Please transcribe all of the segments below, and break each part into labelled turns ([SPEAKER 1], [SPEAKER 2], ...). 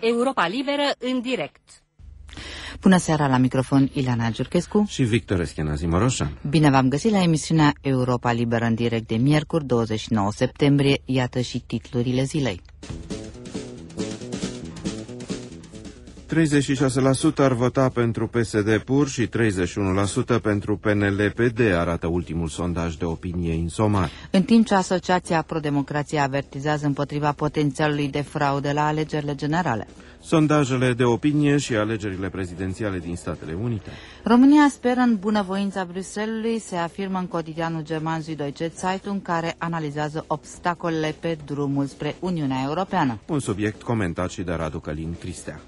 [SPEAKER 1] Europa Liberă în direct.
[SPEAKER 2] Bună seara, la microfon Ileana Giurchescu
[SPEAKER 3] și Victor Eschenazi Moroșan.
[SPEAKER 2] Bine v-am găsit la emisiunea Europa Liberă în direct de miercuri, 29 septembrie. Iată și titlurile zilei.
[SPEAKER 3] 36% ar vota pentru PSD pur și 31% pentru PNL-PD, arată ultimul sondaj de opinie Insomar.
[SPEAKER 2] În timp ce Asociația Pro-Democrație avertizează împotriva potențialului de fraude la alegerile generale.
[SPEAKER 3] Sondajele de opinie și alegerile prezidențiale din Statele Unite.
[SPEAKER 2] România speră în bunăvoința Bruxellesului, se afirmă în cotidianul german Süddeutsche Zeitung, care analizează obstacolele pe drumul spre Uniunea Europeană.
[SPEAKER 3] Un subiect comentat și de Radu Călin Cristea.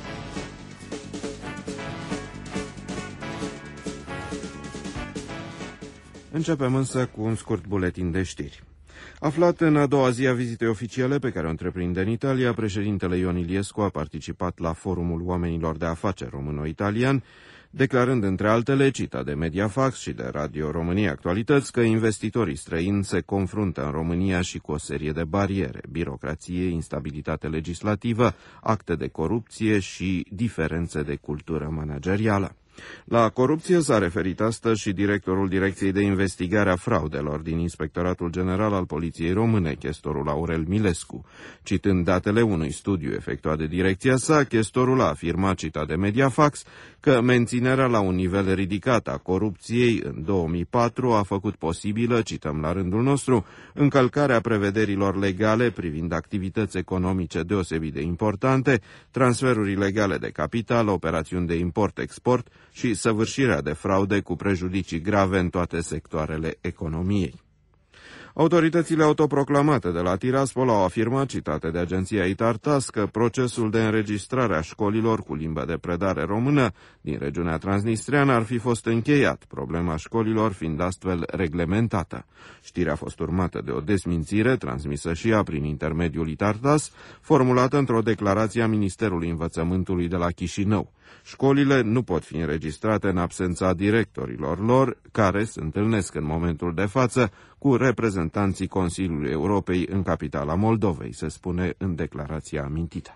[SPEAKER 3] Începem însă cu un scurt buletin de știri. Aflat în a doua zi a vizitei oficiale pe care o întreprinde în Italia, președintele Ion Iliescu a participat la Forumul Oamenilor de Afaceri Româno-Italian, declarând între altele, citat de Mediafax și de Radio România Actualități, că investitorii străini se confruntă în România și cu o serie de bariere, birocrație, instabilitate legislativă, acte de corupție și diferențe de cultură managerială. La corupție s-a referit astăzi și directorul Direcției de Investigare a Fraudelor din Inspectoratul General al Poliției Române, chestorul Aurel Milescu. Citând datele unui studiu efectuat de direcția sa, chestorul a afirmat, citat de Mediafax, că menținerea la un nivel ridicat a corupției în 2004 a făcut posibilă, cităm la rândul nostru, încălcarea prevederilor legale privind activități economice deosebit de importante, transferuri ilegale de capital, operațiuni de import-export și săvârșirea de fraude cu prejudicii grave în toate sectoarele economiei. Autoritățile autoproclamate de la Tiraspol au afirmat, citate de agenția Itartas, că procesul de înregistrare a școlilor cu limbă de predare română din regiunea transnistreană ar fi fost încheiat, problema școlilor fiind astfel reglementată. Știrea a fost urmată de o dezmințire, transmisă și ea prin intermediul Itartas, formulată într-o declarație a Ministerului Învățământului de la Chișinău. Școlile nu pot fi înregistrate în absența directorilor lor, care se întâlnesc în momentul de față cu reprezentanții Consiliului Europei în capitala Moldovei, se spune în declarația amintită.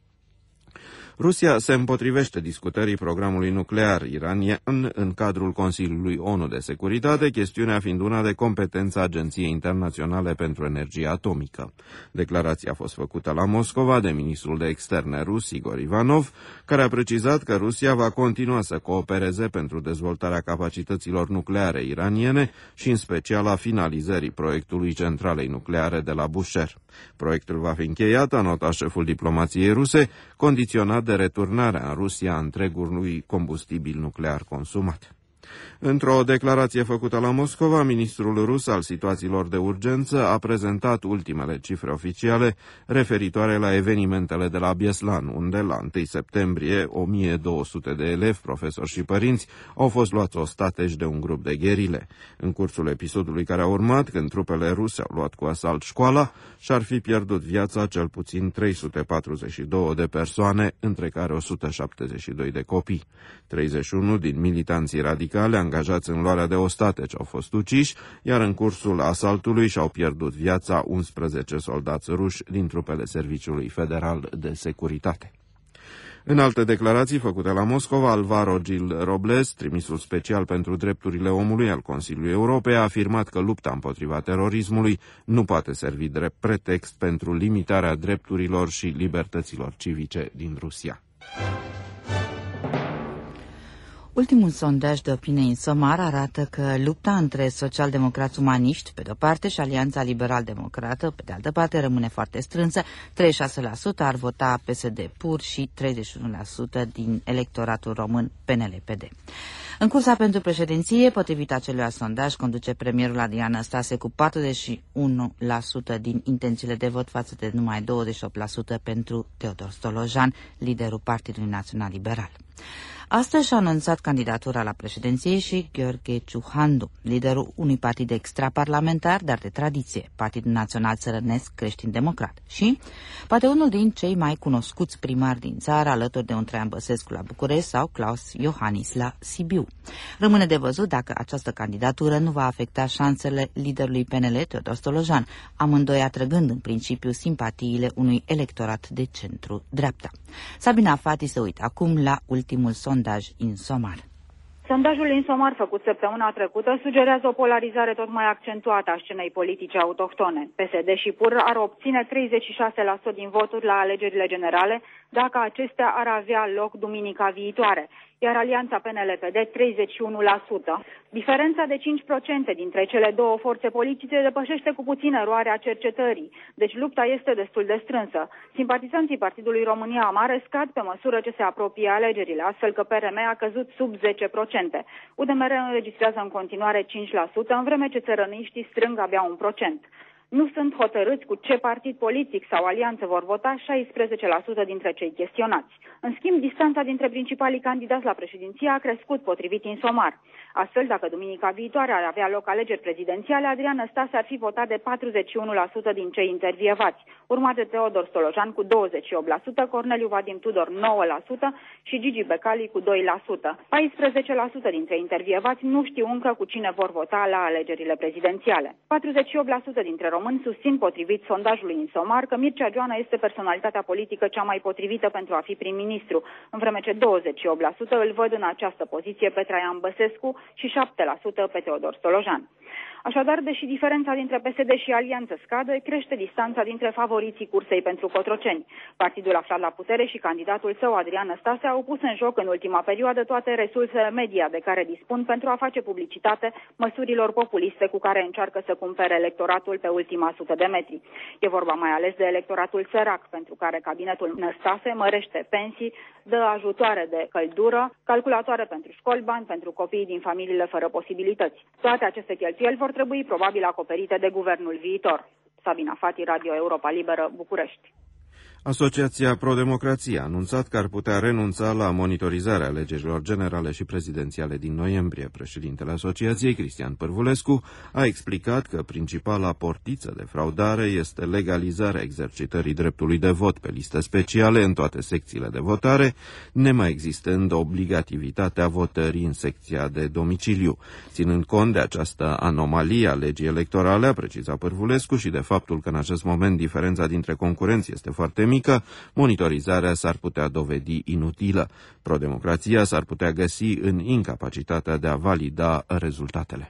[SPEAKER 3] Rusia se împotrivește discutării programului nuclear iranian în cadrul Consiliului ONU de Securitate, chestiunea fiind una de competență a Agenției Internaționale pentru Energie Atomică. Declarația a fost făcută la Moscova de ministrul de externe rus Igor Ivanov, care a precizat că Rusia va continua să coopereze pentru dezvoltarea capacităților nucleare iraniene și în special a finalizării proiectului centralei nucleare de la Bushehr. Proiectul va fi încheiat, a notat șeful diplomației ruse, condiționat de returnarea în Rusia a întregului combustibil nuclear consumat. Într-o declarație făcută la Moscova, ministrul rus al situațiilor de urgență a prezentat ultimele cifre oficiale referitoare la evenimentele de la Bieslan, unde la 1 septembrie 1200 de elevi, profesori și părinți au fost luați ostateci de un grup de gherile. În cursul episodului care a urmat, când trupele ruse au luat cu asalt școala, și-ar fi pierdut viața cel puțin 342 de persoane, între care 172 de copii. 31 din militanții radicali angajați în luarea de ostateci au fost uciși, iar în cursul asaltului și-au pierdut viața 11 soldați ruși din trupele Serviciului Federal de Securitate. În alte declarații făcute la Moscova, Alvaro Gil Robles, trimisul special pentru drepturile omului al Consiliului Europei, a afirmat că lupta împotriva terorismului nu poate servi drept pretext pentru limitarea drepturilor și libertăților civice din Rusia.
[SPEAKER 2] Ultimul sondaj de opinie Insomar arată că lupta între socialdemocrați umaniști, pe de-o parte, și Alianța Liberal-Democrată, pe de altă parte, rămâne foarte strânsă. 36% ar vota PSD pur și 31% din electoratul român PNL-PD. În cursa pentru președinție, potrivit acelui sondaj, conduce premierul Adrian Năstase cu 41% din intențiile de vot față de numai 28% pentru Teodor Stolojan, liderul Partidului Național Liberal. Astăzi și-a anunțat candidatura la președinție și Gheorghe Ciuhandu, liderul unui partid extraparlamentar, dar de tradiție, Partidul Național Țărănesc Creștin-Democrat, și poate unul din cei mai cunoscuți primari din țară, alături de un Traian Băsescu la București sau Claus Iohannis la Sibiu. Rămâne de văzut dacă această candidatură nu va afecta șansele liderului PNL, Teodor Stolojan, amândoi atrăgând în principiu simpatiile unui electorat de centru-dreapta. Sabina Fati se uită acum la ultimul sondaj Insomar.
[SPEAKER 4] Sondajul Insomar făcut săptămâna trecută sugerează o polarizare tot mai accentuată a scenei politice autohtone. PSD și PUR ar obține 36% din voturi la alegerile generale dacă acestea ar avea loc duminica viitoare, iar alianța PNL-PD 31%. Diferența de 5% dintre cele două forțe politice depășește cu puțin eroarea cercetării, deci lupta este destul de strânsă. Simpatizanții Partidului România Mare scad pe măsură ce se apropie alegerile, astfel că PRM a căzut sub 10%. UDMR înregistrează în continuare 5%, în vreme ce țărăniștii strâng abia 1%. Nu sunt hotărâți cu ce partid politic sau alianță vor vota 16% dintre cei chestionați. În schimb, distanța dintre principalii candidați la președinție a crescut potrivit Insomar. Astfel, dacă duminica viitoare ar avea loc alegeri prezidențiale, Adrian Năstase ar fi votat de 41% din cei intervievați, urmat de Teodor Stolojan cu 28%, Corneliu Vadim Tudor 9% și Gigi Becali cu 2%. 14% dintre intervievați nu știu încă cu cine vor vota la alegerile prezidențiale. 48% dintre români susțin, potrivit sondajului Insomar, că Mircea Joana este personalitatea politică cea mai potrivită pentru a fi prim-ministru, în vreme ce 28% îl văd în această poziție pe Traian Băsescu și 7% pe Teodor Stolojan. Așadar, deși diferența dintre PSD și alianță scade, crește distanța dintre favoriții cursei pentru Cotroceni. Partidul aflat la putere și candidatul său, Adrian Năstase, au pus în joc în ultima perioadă toate resursele media de care dispun pentru a face publicitate măsurilor populiste cu care încearcă să cumpere electoratul pe ultima 100 de metri. E vorba mai ales de electoratul sărac, pentru care cabinetul Năstase mărește pensii, dă ajutoare de căldură, calculatoare pentru școli, bani pentru copiii din familiile fără posibilități. Toate aceste cheltuieli vor trebui probabil acoperite de guvernul viitor. Sabina Fati, Radio Europa Liberă, București.
[SPEAKER 3] Asociația Pro-Democrație a anunțat că ar putea renunța la monitorizarea alegerilor generale și prezidențiale din noiembrie. Președintele asociației, Cristian Pârvulescu, a explicat că principala portiță de fraudare este legalizarea exercitării dreptului de vot pe liste speciale în toate secțiile de votare, nemai existând obligativitatea votării în secția de domiciliu. Ținând cont de această anomalie a legii electorale, a precizat Pârvulescu, și de faptul că în acest moment diferența dintre concurenți este foarte mică, monitorizarea s-ar putea dovedi inutilă. Pro-Democrația s-ar putea găsi în incapacitatea de a valida rezultatele.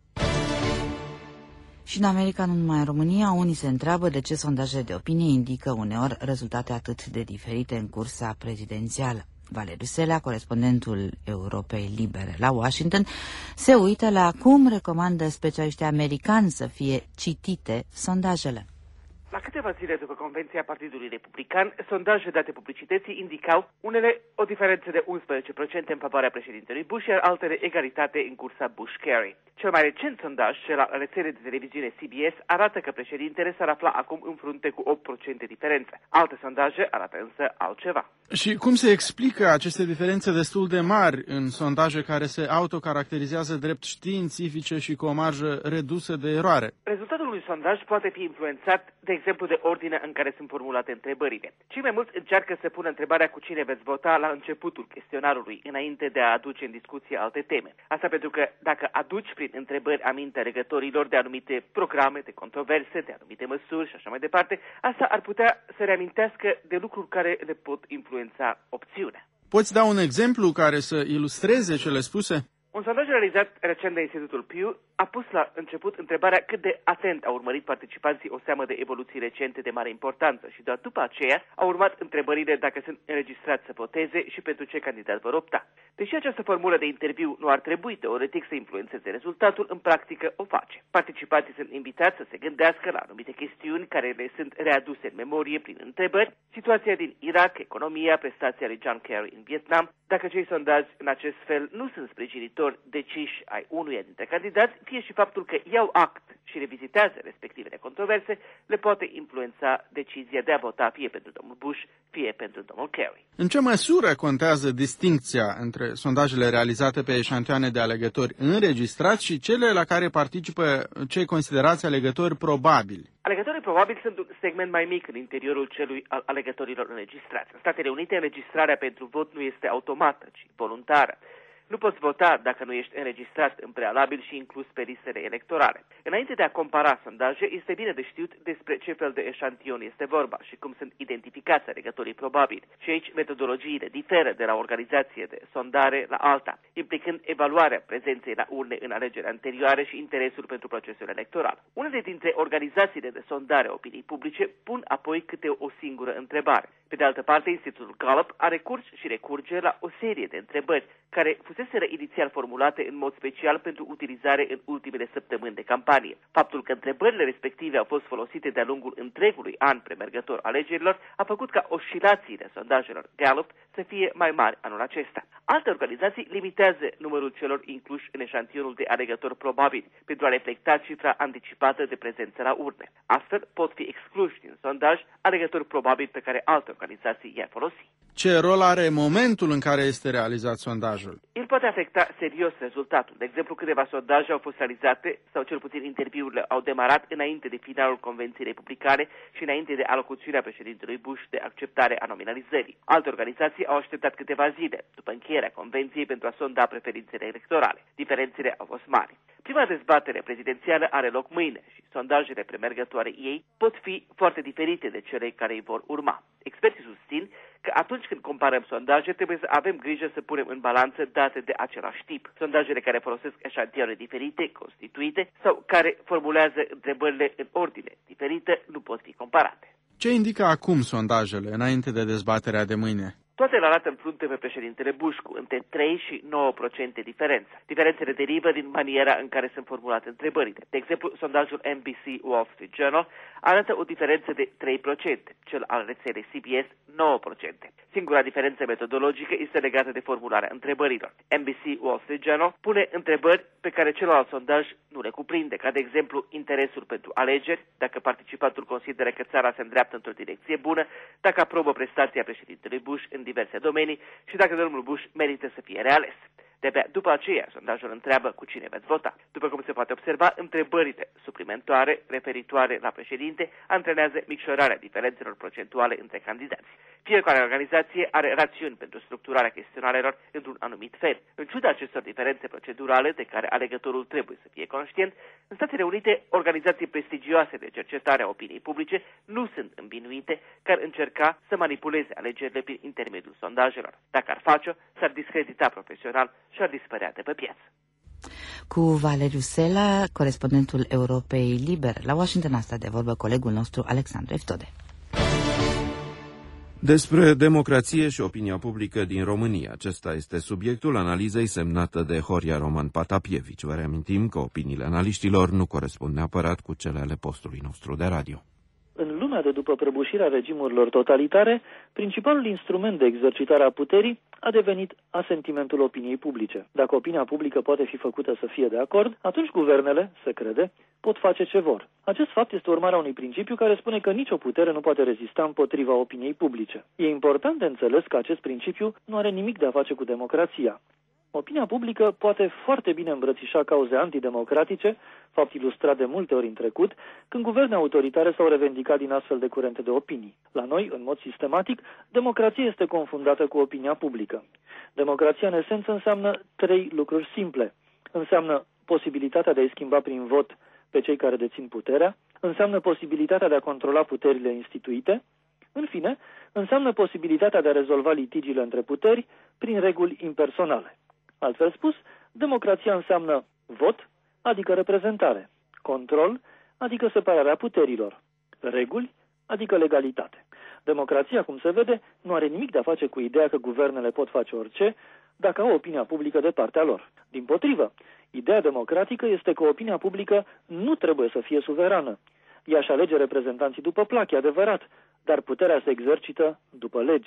[SPEAKER 2] Și în America, nu numai în România, unii se întreabă de ce sondajele de opinie indică uneori rezultate atât de diferite în cursa prezidențială. Valeriu Selea, corespondentul Europei Libere la Washington, se uită la cum recomandă specialiștii americani să fie citite sondajele.
[SPEAKER 5] La câteva zile după convenția Partidului Republican, sondaje date publicității indicau unele o diferență de 11% în favoarea președintelui Bush, iar altele egalitate în cursa Bush-Kerry. Cel mai recent sondaj, cel al rețelei de televiziune CBS, arată că președintele s-ar afla acum în frunte cu 8% diferență. Alte sondaje arată însă altceva.
[SPEAKER 6] Și cum se explică aceste diferențe destul de mari în sondaje care se autocaracterizează drept științifice și cu o marjă redusă de eroare?
[SPEAKER 5] Rezultatul unui sondaj poate fi influențat, de exemplu, de ordinea în care sunt formulate întrebările. Cei mai mulți încearcă să pună întrebarea cu cine veți vota la începutul chestionarului, înainte de a aduce în discuție alte teme. Asta pentru că dacă aduci prin întrebări aminte alegătorilor de anumite programe, de controverse, de anumite măsuri și așa mai departe, asta ar putea să reamintească de lucruri care le pot influența opțiunea.
[SPEAKER 6] Poți da un exemplu care să ilustreze cele spuse?
[SPEAKER 5] Un sondaj realizat recent de Institutul Pew a pus la început întrebarea cât de atent au urmărit participanții o seamă de evoluții recente de mare importanță și doar după aceea au urmat întrebările dacă sunt înregistrați să voteze și pentru ce candidat vor opta. Deși această formulă de interviu nu ar trebui teoretic să influențeze rezultatul, în practică o face. Participanții sunt invitați să se gândească la anumite chestiuni care le sunt readuse în memorie prin întrebări, situația din Irak, economia, prestația lui John Kerry în Vietnam, Dacă cei sondaji în acest fel nu sunt sprijinitori deciși ai unuia dintre candidați, fie și faptul că iau act și revizitează respectivele controverse, le poate influența decizia de a vota fie pentru domnul Bush, fie pentru domnul Kerry.
[SPEAKER 6] În ce măsură contează distincția între sondajele realizate pe eșantioane de alegători înregistrați și cele la care participă cei considerați alegători probabili?
[SPEAKER 5] Alegătorii probabili sunt un segment mai mic în interiorul celui al alegătorilor înregistrați. În Statele Unite, înregistrarea pentru vot nu este automată, ci voluntară. Nu poți vota dacă nu ești înregistrat în prealabil și inclus pe listele electorale. Înainte de a compara sondaje, este bine de știut despre ce fel de eșantion este vorba și cum sunt identificați alegătorii probabili. Și aici metodologiile diferă de la o organizație de sondare la alta, implicând evaluarea prezenței la urne în alegerile anterioare și interesul pentru procesul electoral. Unele dintre organizațiile de sondare a opiniei publice pun apoi câte o singură întrebare. Pe de altă parte, Institutul Gallup a recurs și recurge la o serie de întrebări care fuseseră inițial formulate în mod special pentru utilizare în ultimele săptămâni de campanie. Faptul că întrebările respective au fost folosite de-a lungul întregului an premergător alegerilor a făcut ca oscilațiile sondajelor Gallup să fie mai mari anul acesta. Alte organizații limitează numărul celor incluși în eșantionul de alegători probabili pentru a reflecta cifra anticipată de prezență la urne. Astfel pot fi excluși din sondaj alegători probabili pe care alte organizații i-ar folosi.
[SPEAKER 6] Ce rol are momentul în care este realizat sondajul?
[SPEAKER 5] El poate afecta serios rezultatul. De exemplu, câteva sondaje au fost realizate, sau cel puțin interviurile au demarat înainte de finalul Convenției Republicane și înainte de alocuțiunea președintelui Bush de acceptare a nominalizării. Alte organizații au așteptat câteva zile după încheierea Convenției pentru a sonda preferințele electorale. Diferențele au fost mari. Prima dezbatere prezidențială are loc mâine și sondajele premergătoare ei pot fi foarte diferite de cele care îi vor urma. Experții susțin că atunci când comparăm sondaje, trebuie să avem grijă să punem în balanță date de același tip. Sondajele care folosesc eșantioane diferite, constituite, sau care formulează întrebările în ordine diferită, nu pot fi comparate.
[SPEAKER 6] Ce indică acum sondajele, înainte de dezbaterea de mâine?
[SPEAKER 5] Toate îl arată în frunte pe președintele Bush cu între 3 și 9% diferență. Diferențele derivă din maniera în care sunt formulate întrebările. De exemplu, sondajul NBC Wall Street Journal arată o diferență de 3%, cel al rețelei CBS 9%. Singura diferență metodologică este legată de formularea întrebărilor. NBC Wall Street Journal pune întrebări pe care celălalt sondaj nu le cuprinde, ca de exemplu interesul pentru alegeri, dacă participantul consideră că țara se îndreaptă într-o direcție bună, dacă aprobă prestația președintelui Bush în diverse domenii și dacă domnul Bush merită să fie reales. De-abia după aceea, sondajul întreabă cu cine veți vota. După cum se poate observa, întrebările suplimentare referitoare la președinte antrenează micșorarea diferențelor procentuale între candidați. Fiecare organizație are rațiuni pentru structurarea chestionarelor într-un anumit fel. În ciuda acestor diferențe procedurale de care alegătorul trebuie să fie conștient, în Statele Unite, organizații prestigioase de cercetare a opiniei publice nu sunt învinuite că ar încerca să manipuleze alegerile prin intermediul sondajelor. Dacă ar face-o, s-ar discredita profesional și ar dispărea de pe piață.
[SPEAKER 2] Cu Valeriu Sela, corespondentul Europei Libere la Washington, a stat de vorbă colegul nostru Alexandru Eftode.
[SPEAKER 3] Despre democrație și opinia publică din România. Acesta este subiectul analizei semnată de Horia Roman Patapievici. Vă reamintim că opiniile analiștilor nu corespund neapărat cu cele ale postului nostru de radio.
[SPEAKER 7] În lumea de după prăbușirea regimurilor totalitare, principalul instrument de exercitare a puterii a devenit asentimentul opiniei publice. Dacă opinia publică poate fi făcută să fie de acord, atunci guvernele, se crede, pot face ce vor. Acest fapt este urmarea unui principiu care spune că nicio putere nu poate rezista împotriva opiniei publice. E important de înțeles că acest principiu nu are nimic de a face cu democrația. Opinia publică poate foarte bine îmbrățișa cauze antidemocratice, fapt ilustrat de multe ori în trecut, când guverne autoritare s-au revendicat din astfel de curente de opinii. La noi, în mod sistematic, democrația este confundată cu opinia publică. Democrația, în esență, înseamnă 3 lucruri simple. Înseamnă posibilitatea de a-i schimba prin vot pe cei care dețin puterea, înseamnă posibilitatea de a controla puterile instituite, în fine, înseamnă posibilitatea de a rezolva litigiile între puteri prin reguli impersonale. Altfel spus, democrația înseamnă vot, adică reprezentare, control, adică separarea puterilor, reguli, adică legalitate. Democrația, cum se vede, nu are nimic de a face cu ideea că guvernele pot face orice dacă au opinia publică de partea lor. Dimpotrivă, ideea democratică este că opinia publică nu trebuie să fie suverană. Ea își alege reprezentanții după plac, e adevărat, dar puterea se exercită după legi.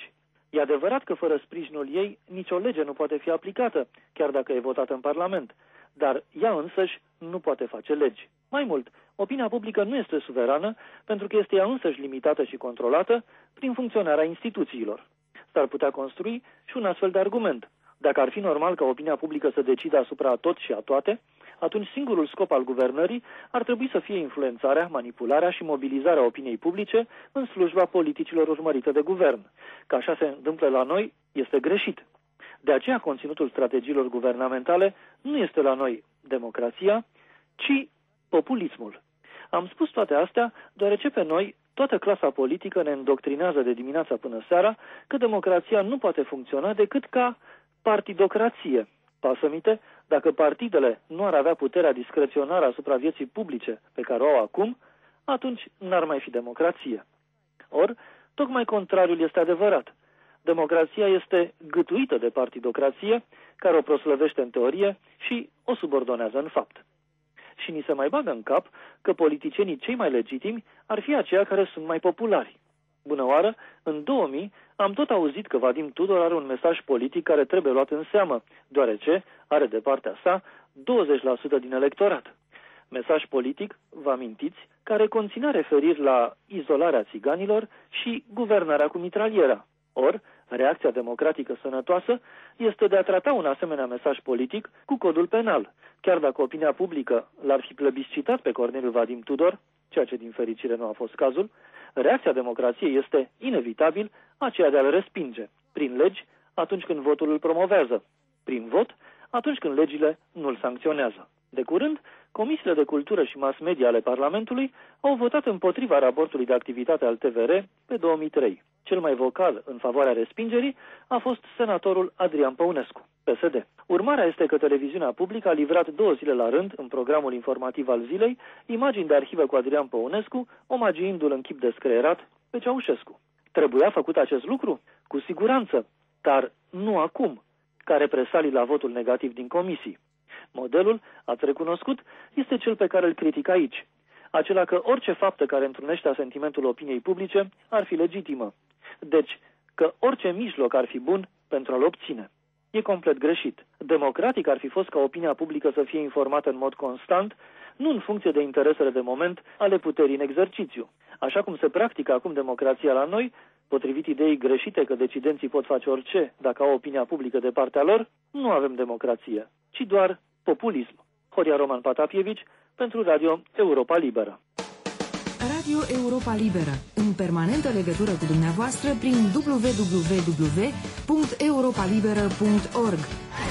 [SPEAKER 7] E adevărat că fără sprijinul ei nicio lege nu poate fi aplicată, chiar dacă e votată în Parlament, dar ea însăși nu poate face legi. Mai mult, opinia publică nu este suverană pentru că este ea însăși limitată și controlată prin funcționarea instituțiilor. S-ar putea construi și un astfel de argument. Dacă ar fi normal ca opinia publică să decide asupra tot și a toate, atunci singurul scop al guvernării ar trebui să fie influențarea, manipularea și mobilizarea opiniei publice în slujba politicilor urmărite de guvern. Că așa se întâmplă la noi este greșit. De aceea conținutul strategiilor guvernamentale nu este la noi democrația, ci populismul. Am spus toate astea deoarece pe noi toată clasa politică ne îndoctrinează de dimineața până seara că democrația nu poate funcționa decât ca partidocrație. Pasămite, dacă partidele nu ar avea puterea discreționară asupra vieții publice pe care o au acum, atunci n-ar mai fi democrație. Or, tocmai contrariul este adevărat. Democrația este gâtuită de partidocrație, care o proslăvește în teorie și o subordonează în fapt. Și ni se mai bagă în cap că politicienii cei mai legitimi ar fi aceia care sunt mai populari. Bună oară, în 2000 am tot auzit că Vadim Tudor are un mesaj politic care trebuie luat în seamă, deoarece are de partea sa 20% din electorat. Mesaj politic, vă amintiți, care conținea referiri la izolarea țiganilor și guvernarea cu mitraliera. Or, reacția democratică sănătoasă este de a trata un asemenea mesaj politic cu codul penal, chiar dacă opinia publică l-ar fi plebiscitat pe Corneliu Vadim Tudor, ceea ce din fericire nu a fost cazul. Reacția democrației este inevitabil aceea de a-l respinge, prin legi atunci când votul îl promovează, prin vot atunci când legile nu îl sancționează. De curând, comisiile de cultură și mass media ale Parlamentului au votat împotriva raportului de activitate al TVR pe 2003. Cel mai vocal în favoarea respingerii a fost senatorul Adrian Păunescu, PSD. Urmarea este că televiziunea publică a livrat 2 zile la rând, în programul informativ al zilei, imagini de arhivă cu Adrian Păunescu, omagiindu-l în chip descreierat pe Ceaușescu. Trebuia făcut acest lucru? Cu siguranță, dar nu acum, ca represalii la votul negativ din comisii. Modelul, ați recunoscut, este cel pe care îl critic aici, acela că orice faptă care întrunește asentimentul opiniei publice ar fi legitimă. Deci, că orice mijloc ar fi bun pentru a-l obține. E complet greșit. Democratic ar fi fost ca opinia publică să fie informată în mod constant, nu în funcție de interesele de moment ale puterii în exercițiu. Așa cum se practică acum democrația la noi, potrivit ideii greșite că decidenții pot face orice dacă au opinia publică de partea lor, nu avem democrație, ci doar populism. Horia Roman Patapievici pentru Radio Europa Liberă.
[SPEAKER 8] Radio Europa Liberă, în permanentă legătură cu dumneavoastră prin www.europalibera.org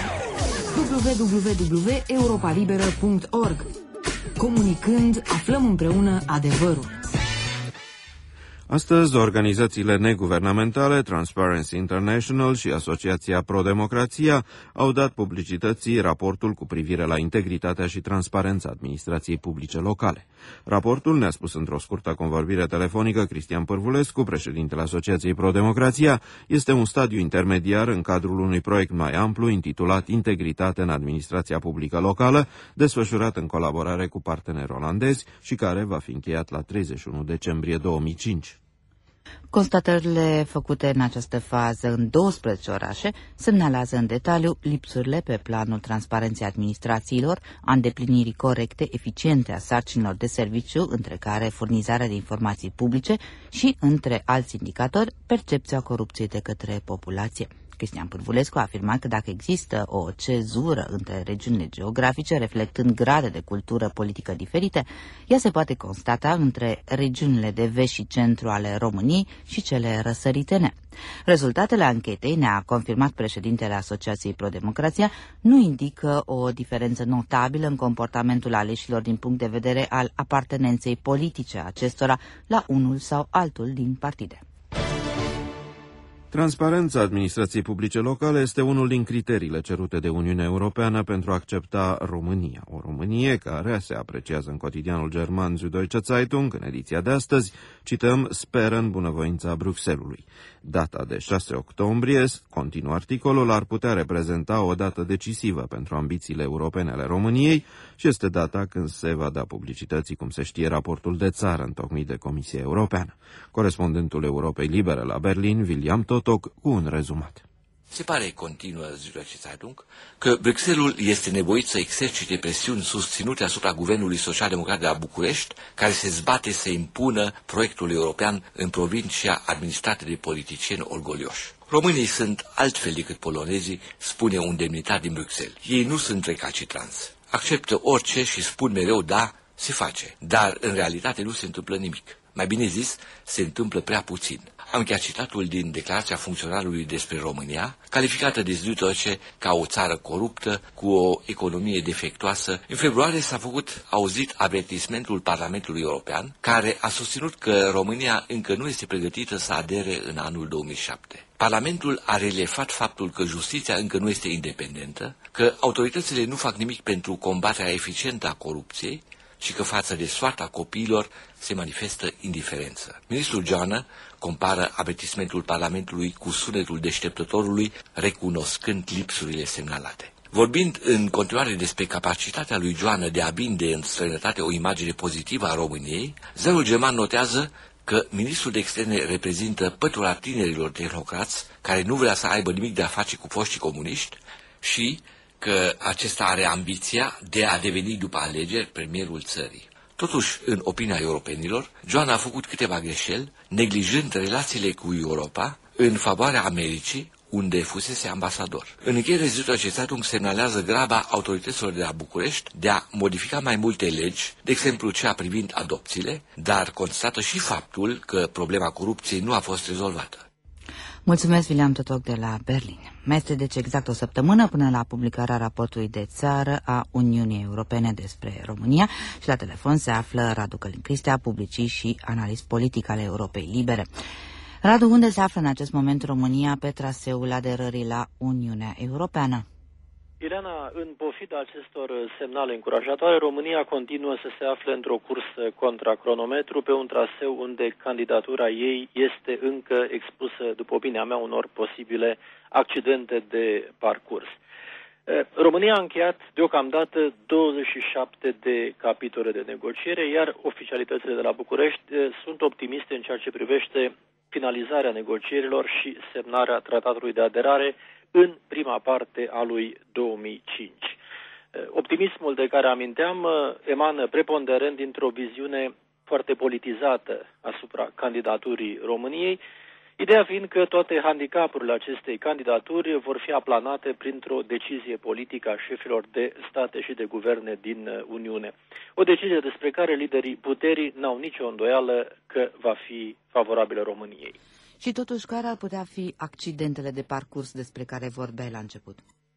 [SPEAKER 8] www.europalibera.org. Comunicând, aflăm împreună adevărul.
[SPEAKER 3] Astăzi, organizațiile neguvernamentale, Transparency International și Asociația Pro-Democrația au dat publicității raportul cu privire la integritatea și transparența administrației publice locale. Raportul, ne-a spus într-o scurtă convorbire telefonică Cristian Pârvulescu, președintele Asociației Pro-Democrația, este un stadiu intermediar în cadrul unui proiect mai amplu intitulat Integritate în administrația publică locală, desfășurat în colaborare cu parteneri olandezi și care va fi încheiat la 31 decembrie 2005.
[SPEAKER 2] Constatările făcute în această fază în 12 orașe semnalează în detaliu lipsurile pe planul transparenței administrațiilor, a îndeplinirii corecte, eficiente a sarcinilor de serviciu, între care furnizarea de informații publice și, între alți indicatori, percepția corupției de către populație. Cristian Pârvulescu a afirmat că dacă există o cezură între regiunile geografice, reflectând grade de cultură politică diferite, ea se poate constata între regiunile de vest și centru ale României și cele răsăritene. Rezultatele anchetei, ne-a confirmat președintele Asociației Pro-Democrația, nu indică o diferență notabilă în comportamentul aleșilor din punct de vedere al apartenenței politice a acestora la unul sau altul din partide.
[SPEAKER 3] Transparența administrației publice locale este unul din criteriile cerute de Uniunea Europeană pentru a accepta România. O Românie care se apreciază în cotidianul german Süddeutsche Zeitung, în ediția de astăzi, cităm, speră în bunăvoința Bruxellesului. Data de 6 octombrie, continuă articolul, ar putea reprezenta o dată decisivă pentru ambițiile europene ale României și este data când se va da publicității, cum se știe, raportul de țară întocmit de Comisia Europeană. Corespondentul Europei Libere la Berlin, William Tot, Totoc cu un rezumat.
[SPEAKER 9] Se pare, continuă Süddeutsche Zeitung, că Bruxelles este nevoit să exercite presiuni susținute asupra Guvernului Social-Democrat de la București, care se zbate să impună proiectul european în provincia administrată de politicieni orgolioși. Românii sunt altfel decât polonezii, spune un demnitar din Bruxelles. Ei nu sunt recalcitranți. Acceptă orice și spun mereu da, se face. Dar în realitate nu se întâmplă nimic. Mai bine zis, se întâmplă prea puțin. Am chiar citatul din declarația funcționarului despre România, calificată de Süddeutsche ca o țară coruptă, cu o economie defectuoasă. În februarie s-a făcut auzit avertismentul Parlamentului European, care a susținut că România încă nu este pregătită să adere în anul 2007. Parlamentul a relefat faptul că justiția încă nu este independentă, că autoritățile nu fac nimic pentru combaterea eficientă a corupției, și că față de soarta copiilor se manifestă indiferență. Ministrul Joană compară avertismentul Parlamentului cu sunetul deșteptătorului, recunoscând lipsurile semnalate. Vorbind în continuare despre capacitatea lui Joană de a vinde în străinătate o imagine pozitivă a României, ziarul german notează că ministrul de externe reprezintă pătura tinerilor tehnocrați care nu vrea să aibă nimic de a face cu foștii comuniști și că acesta are ambiția de a deveni după alegeri premierul țării. Totuși, în opinia europenilor, Joană a făcut câteva greșeli, neglijând relațiile cu Europa în favoarea Americii, unde fusese ambasador. În încheiere, Süddeutsche Zeitung semnalează graba autorităților de la București de a modifica mai multe legi, de exemplu cea privind adopțiile, dar constată și faptul că problema corupției nu a fost rezolvată.
[SPEAKER 2] Mulțumesc, William Totoc de la Berlin. Mai este deci exact o săptămână până la publicarea raportului de țară a Uniunii Europene despre România și la telefon se află Radu Călin Cristea, publicist și analist politic al Europei Libere. Radu, unde se află în acest moment România pe traseul aderării la Uniunea Europeană?
[SPEAKER 7] Ileana, în pofida acestor semnale încurajatoare, România continuă să se afle într-o cursă contra cronometru pe un traseu unde candidatura ei este încă expusă, după opinia mea, unor posibile accidente de parcurs. România a încheiat deocamdată 27 de capitole de negociere, iar oficialitățile de la București sunt optimiste în ceea ce privește finalizarea negocierilor și semnarea tratatului de aderare în prima parte a lui 2005. Optimismul de care aminteam emană preponderent dintr-o viziune foarte politizată asupra candidaturii României, ideea fiind că toate handicapurile acestei candidaturi vor fi aplanate printr-o decizie politică a șefilor de state și de guverne din Uniune. O decizie despre care liderii puterii n-au nicio îndoială că va fi favorabilă României.
[SPEAKER 2] Și totuși, care ar putea fi accidentele de parcurs despre care vorbeai la început?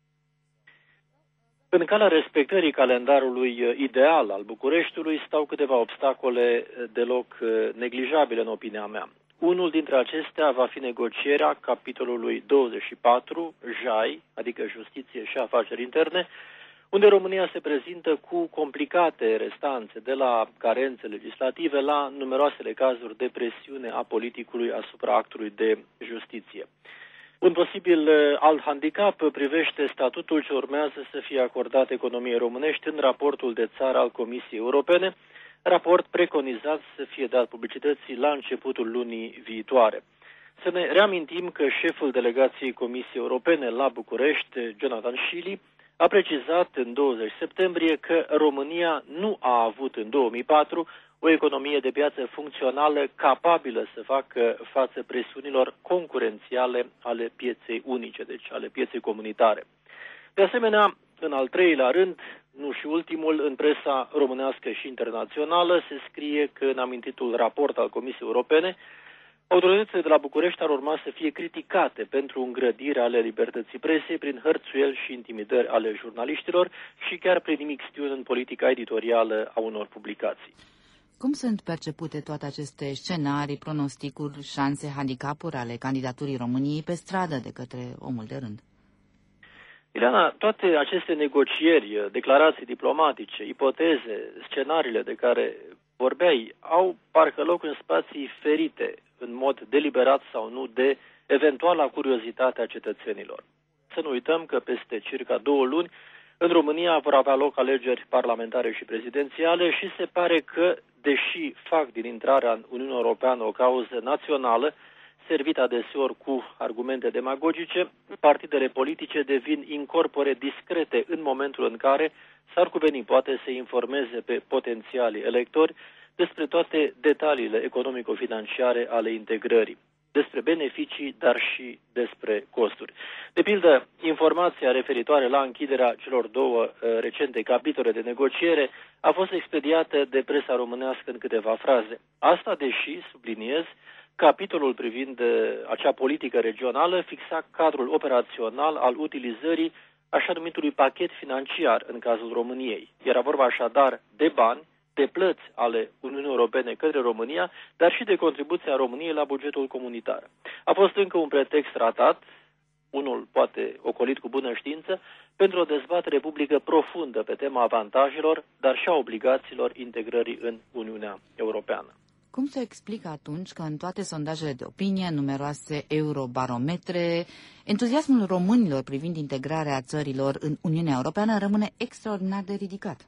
[SPEAKER 7] În calea respectării calendarului ideal al Bucureștiului stau câteva obstacole deloc neglijabile în opinia mea. Unul dintre acestea va fi negocierea capitolului 24, JAI, adică Justiție și Afaceri Interne, unde România se prezintă cu complicate restanțe, de la carențe legislative la numeroasele cazuri de presiune a politicului asupra actului de justiție. Un posibil alt handicap privește statutul ce urmează să fie acordat economiei românești în raportul de țară al Comisiei Europene, raport preconizat să fie dat publicității la începutul lunii viitoare. Să ne reamintim că șeful delegației Comisiei Europene la București, Jonathan Schily, a precizat în 20 septembrie că România nu a avut în 2004 o economie de piață funcțională capabilă să facă față presiunilor concurențiale ale pieței unice, deci ale pieței comunitare. De asemenea, în al treilea rând, nu și ultimul, în presa românească și internațională se scrie că în amintitul raport al Comisiei Europene, autoritățile de la București ar urma să fie criticate pentru îngrădire ale libertății presei prin hărțuieli și intimidări ale jurnaliștilor și chiar prin imixtiuni în politica editorială a unor publicații.
[SPEAKER 2] Cum sunt percepute toate aceste scenarii, pronosticuri, șanse, handicapuri ale candidaturii României pe stradă de către omul de rând?
[SPEAKER 7] Ileana, toate aceste negocieri, declarații diplomatice, ipoteze, scenariile de care vorbeai, au parcă loc în spații ferite, în mod deliberat sau nu, de eventuala curiozitate a cetățenilor. Să nu uităm că peste circa 2 luni în România vor avea loc alegeri parlamentare și prezidențiale și se pare că, deși fac din intrarea în Uniunea Europeană o cauză națională, servit adeseori cu argumente demagogice, partidele politice devin incorpore discrete în momentul în care s-ar cuveni poate să informeze pe potențialii electori despre toate detaliile economico-financiare ale integrării, despre beneficii, dar și despre costuri. De pildă, informația referitoare la închiderea celor două recente capitole de negociere a fost expediată de presa românească în câteva fraze. Asta deși, subliniez, capitolul privind acea politică regională fixa cadrul operațional al utilizării așa numitului pachet financiar în cazul României. Era vorba așadar de bani, de plăți ale Uniunii Europene către România, dar și de contribuția României la bugetul comunitar. A fost încă un pretext ratat, unul poate ocolit cu bună știință, pentru o dezbatere publică profundă pe tema avantajelor, dar și a obligațiilor integrării în Uniunea Europeană.
[SPEAKER 2] Cum se explică atunci că în toate sondajele de opinie, numeroase eurobarometre, entuziasmul românilor privind integrarea țărilor în Uniunea Europeană rămâne extraordinar de ridicat?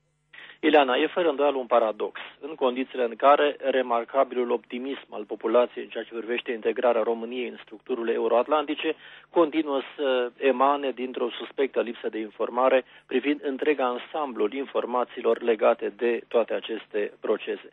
[SPEAKER 7] Ileana, e fără îndoială un paradox, în condițiile în care remarcabilul optimism al populației în ceea ce privește integrarea României în structurile euroatlantice continuă să emane dintr-o suspectă lipsă de informare privind întreg ansamblul informațiilor legate de toate aceste procese.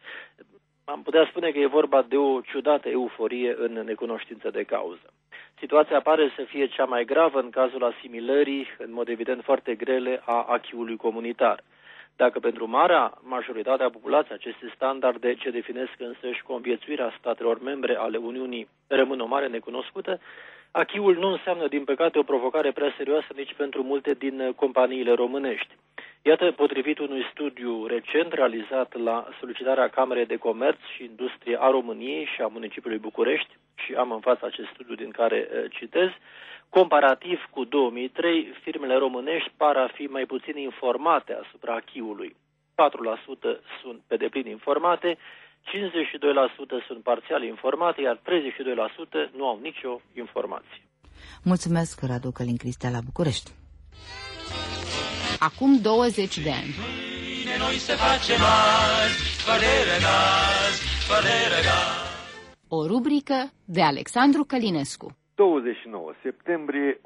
[SPEAKER 7] Am putea spune că e vorba de o ciudată euforie în necunoștință de cauză. Situația pare să fie cea mai gravă în cazul asimilării, în mod evident foarte grele, a acquis-ului comunitar. Dacă pentru marea majoritate a populației aceste standarde ce definesc însăși conviețuirea statelor membre ale Uniunii rămân o mare necunoscută, acquis-ul nu înseamnă, din păcate, o provocare prea serioasă nici pentru multe din companiile românești. Iată, potrivit unui studiu recent realizat la solicitarea Camerei de Comerț și Industrie a României și a municipiului București, și am în față acest studiu din care citez, comparativ cu 2003, firmele românești par a fi mai puțin informate asupra acquis-ului. 4% sunt pe deplin informate, 52% sunt parțial informate, iar 32% nu au nicio informație.
[SPEAKER 2] Mulțumesc, Radu Călin Cristea la București.
[SPEAKER 1] Acum 20 de ani. O rubrică de Alexandru Călinescu.
[SPEAKER 10] 29 septembrie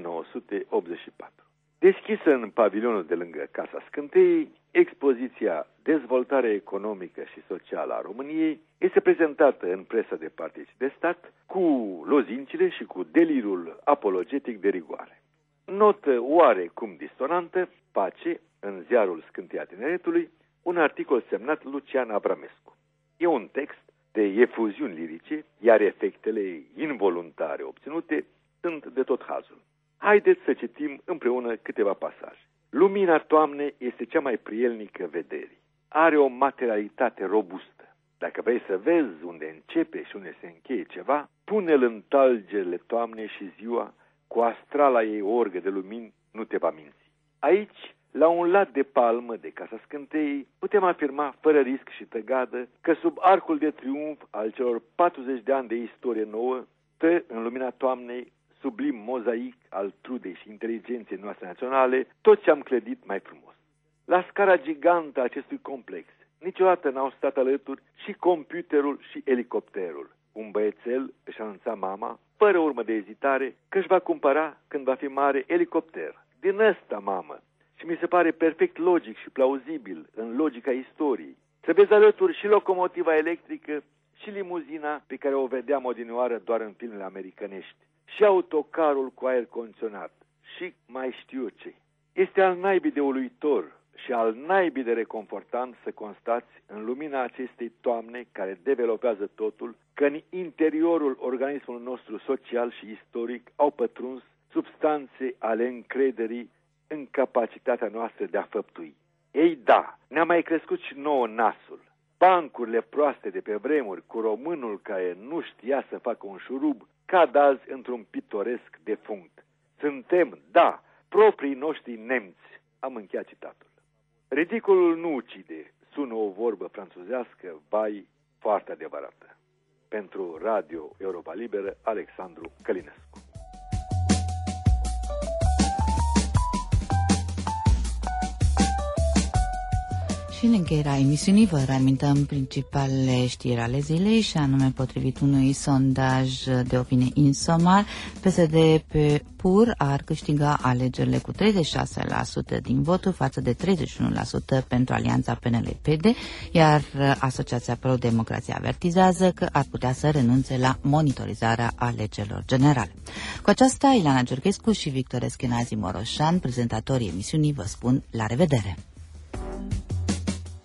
[SPEAKER 10] 1984. Deschisă în pavilionul de lângă Casa Scânteiei, expoziția Dezvoltare economică și socială a României este prezentată în presa de partid de stat cu lozincile și cu delirul apologetic de rigoare. Notă oarecum disonantă, face, în ziarul Scânteia Tineretului, un articol semnat Lucian Abramescu. E un text de efuziuni lirice, iar efectele involuntare obținute sunt de tot hazul. Haideți să citim împreună câteva pasaje. Lumina toamnei este cea mai prielnică vederii. Are o materialitate robustă. Dacă vrei să vezi unde începe și unde se încheie ceva, pune-l în talgele toamnei și ziua, cu astrala ei orgă de lumini, nu te va minți. Aici, la un lat de palmă de Casa Scânteiei, putem afirma fără risc și tăgadă că sub arcul de triumf al celor 40 de ani de istorie nouă stă în lumina toamnei, sublim mozaic al trudei și inteligenței noastre naționale, tot ce am clădit mai frumos. La scara gigantă a acestui complex, niciodată n-au stat alături și computerul și elicopterul. Un băiețel își anunța mama, fără urmă de ezitare, că își va cumpăra, când va fi mare, elicopter. Din ăsta, mamă. Și mi se pare perfect logic și plauzibil în logica istoriei. Să vezi alături și locomotiva electrică și limuzina pe care o vedeam odinioară doar în filmele americanești. Și autocarul cu aer condiționat. Și mai știu eu ce. Este al naibii de uluitor și al naibii de reconfortant să constați în lumina acestei toamne care developează totul, că în interiorul organismului nostru social și istoric au pătruns substanțe ale încrederii în capacitatea noastră de a făptui. Ei da, ne-a mai crescut și nouă nasul. Bancurile proaste de pe vremuri cu românul care nu știa să facă un șurub cad azi într-un pitoresc defunct. Suntem, da, proprii noștri nemți. Am încheiat citatul. Ridicolul nu ucide, sună o vorbă franțuzească, vai, foarte adevărată. Pentru Radio Europa Liberă, Alexandru Călinescu.
[SPEAKER 2] Și Și în încheierea emisiunii vă reamintăm principalele știri ale zilei, și anume, potrivit unui sondaj de opinie Insomar, PSD pe PUR ar câștiga alegerile cu 36% din voturi față de 31% pentru alianța PNL-PD, iar Asociația Pro-Democrație avertizează că ar putea să renunțe la monitorizarea alegerilor generale. Cu aceasta, Ileana Georgescu și Victor Eschenazi Moroșan, prezentatorii emisiunii, vă spun la revedere!